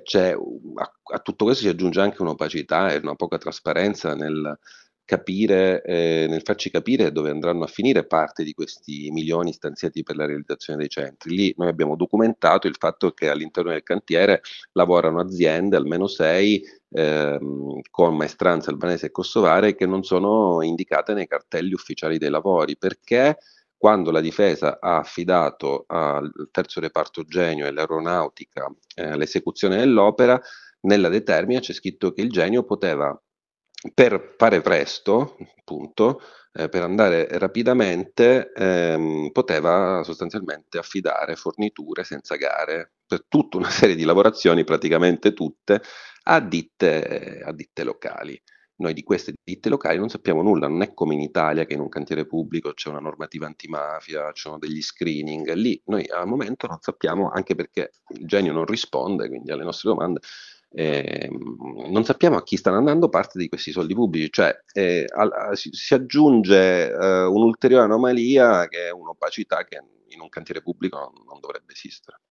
a tutto questo si aggiunge anche un'opacità e una poca trasparenza nel capire, nel farci capire dove andranno a finire parte di questi milioni stanziati per la realizzazione dei centri. Lì noi abbiamo documentato il fatto che all'interno del cantiere lavorano aziende, almeno sei, con maestranza albanese e kosovare, che non sono indicate nei cartelli ufficiali dei lavori, perché quando la difesa ha affidato al terzo reparto Genio e all'aeronautica l'esecuzione dell'opera, nella determina c'è scritto che il Genio poteva, per fare presto, appunto, per andare rapidamente, poteva sostanzialmente affidare forniture senza gare per tutta una serie di lavorazioni, praticamente tutte, a ditte locali. Noi di queste ditte locali non sappiamo nulla, non è come in Italia che in un cantiere pubblico c'è una normativa antimafia, ci sono degli screening, lì noi al momento non sappiamo, anche perché il Genio non risponde quindi alle nostre domande, non sappiamo a chi stanno andando parte di questi soldi pubblici, cioè si aggiunge un'ulteriore anomalia che è un'opacità che in un cantiere pubblico non dovrebbe esistere.